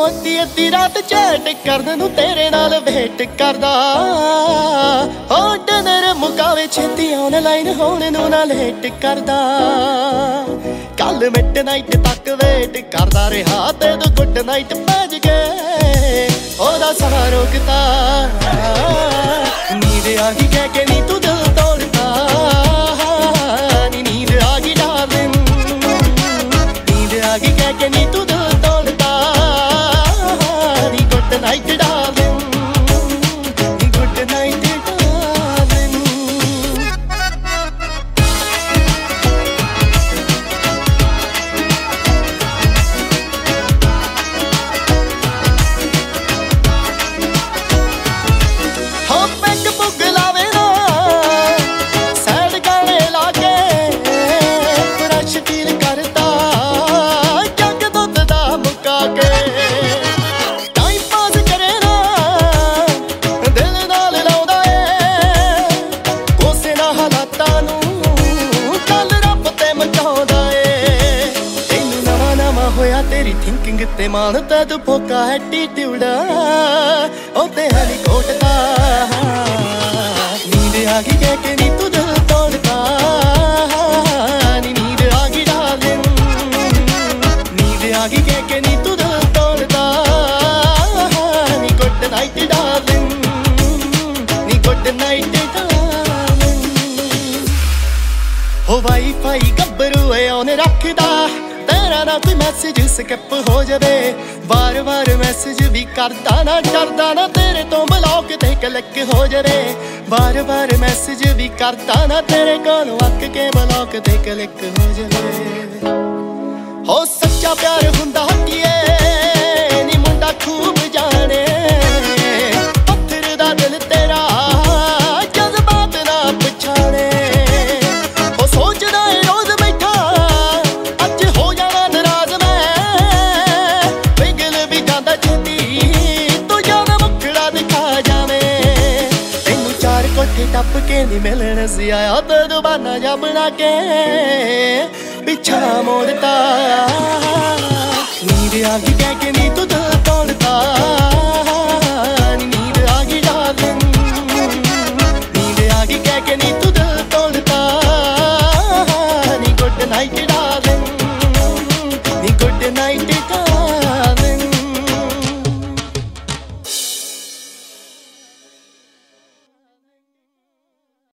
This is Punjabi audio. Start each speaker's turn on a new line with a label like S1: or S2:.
S1: ਅੱਧੀ ਅੱਧੀ ਰਾਤ ਚੈਟ ਕਰਨ ਨੂੰ ਤੇਰੇ ਨਾਲ ਵੇਟ ਕਰਦਾ। ਹੋ ਡਿਨਰ ਮੁਕਾਵੇ ਛੇਤੀ ਆਨਲਾਈਨ ਹੋਣ ਨੂੰ ਨਾ ਲੇਟ ਕਰਦਾ। ਕੱਲ ਮਿਡਨਾਈਟ ਤੱਕ ਵੇਟ ਕਰਦਾ ਰਿਹਾ ਤੇ ਤੂੰ ਗੁੱਡ ਨਾਈਟ ਭੱਜ ਗਏ। ਉਹਦਾ ਸਮਾਂ ਰੋਕਤਾ ਨੀਂਦ ਆ ਗਈ ਕਹਿ ਕੇ ਨੀ ਤੂੰ ਦਿਲ ਤੋੜਦਾ। ਨੀ ਨੀਂਦ ਆ ਗਈ ਡਾਰਲਿੰਗ, ਨੀਂਦ ਆ ਗਈ ਕਹਿ ਕੇ ਨੀ ਤੂੰ ਦਿਲ ਤੋੜਦਾ। ਨੀ ਗੁੱਡ ਨਾਈਟ ਡਾਰਲਿੰਗ, ਨੀ ਗੁੱਡ ਨਾਈਟ ਡਾਰਲਿੰਗ। ਹੋ ਪੈਗ ਪੁੱਗ ਲਾਵੇ ਨਾ ਸੈਡ ਗਾਣੇ ਲਾ ਕੇ ਫਰੈਸ਼ ਫੀਲ ਕਰਦਾ। ਜੱਗ ਦੁੱਧ ਦਾ ਮੁਕਾ ਕੇ ਟਾਈਮ ਪਾਸ ਕਰੇ ਨਾ ਦਿਲ ਨਾਲ ਲਾਉਂਦਾ ਏ। ਕੋਸੇ ਨਾ ਹਾਲਾਤਾਂ ਨੂੰ ਕੱਲ ਰੱਬ ਤੇ ਮਚਾਉਂਦਾ ਏ। ਤੈਨੂੰ ਨਵਾਂ ਨਵਾਂ ਹੋਇਆ ਤੇਰੀ ਥਿੰਕਿੰਗ ਤੇ ਮਾਨ ਤਾਂ ਤੂੰ ਫੋਕਾ ਐਟੀਟਿਊਡ ਉਹ ਤੇ ਹਲੀ ਕੋਟਦਾ। ਨੀਂਦ ਆ ਗਈ ਕਹਿ ਕੇ ਨੀ ਤੂੰ ਦਿਲ ਤੋੜਦਾ। ਨੀ ਨੀਂਦ ਆ ਗਈ ਡਾਰਲਿੰਗ, ਨੀਂਦ ਆ ਗਈ ਕਹਿ ਕੇ ਨੀ ਤੂੰ ਦਿਲ ਤੋੜਦਾ। ਨੀ ਗੁੱਡ ਨਾਈਟ ਡਾਰਲਿੰਗ, ਨੀ ਗੁੱਡ ਨਾਈਟ ਡਾਰਲਿੰਗ। ਹੋ ਵਾਈਫਾਈ ਗੱਭਰੂ ਏ ਉਹਨੇ ਰੱਖਦਾ। ਤੇਰਾ ਨਾ ਕੋਈ ਮੈਸੇਜ ਸਕਿਪ ਹੋ ਜਾਵੇ। ਵਾਰ ਵਾਰ ਮੈਸੇਜ ਵੀ ਕਰਦਾ ਨਾ ਡਰਦਾ ਨਾ ਤੇਰੇ ਤੋਂ ਬਲੌਕ ਤੇ ਕਲਿੱਕ ਹੋ ਜਾਵੇ। ਵਾਰ ਵਾਰ ਮੈਸੇਜ ਵੀ ਕਰਦਾ ਨਾ ਤੇਰੇ ਕੋਲੋਂ ਅੱਕ ਕੇ ਬਲੌਕ ਤੇ ਕਲਿੱਕ ਹੋ ਜਾਵੇ। ਹੋ ਸੱਚਾ ਪਿਆਰ ਹੁੰਦਾ ਹੱਕੀਏ ਨੀ ਮੁੰਡਾ ਖੂਬ ਜਾਣੇ। ਪੱਥਰ ਦਾ ਦਿਲ ਤੇਰਾ ਜਜ਼ਬਾਤ ਨਾ ਪਛਾਣੇ। ਉਹ ਸੋਚਦਾ ਏ ਰੋਜ਼ ਬੈਠਾ ਅੱਜ ਹੋ ਜਾਣਾ ਨਾਰਾਜ਼ ਮੈਂ। ਪਿਘਲ ਵੀ ਜਾਂਦਾ ਛੇਤੀ ਤੂੰ ਜਾਣਾ ਮੁਖੜਾ ਦਿਖਾ ਜਾਵੇਂ। ਤੈਨੂੰ ਚਾਰ ਕੋਠੇ ਟੱਪ ਕੇ ਨੀ ਮਿਲਣ ਸੀ ਆਇਆ ਤੇ ਦੁਬਾਨਾ ਜਾ ਬਣਾ ਕੇ ਪਿੱਛਾ ਮੋੜਤਾ। ਨੀਂਦ ਆ ਗਈ ਕਹਿ ਕੇ ਨੀ ਤੂੰ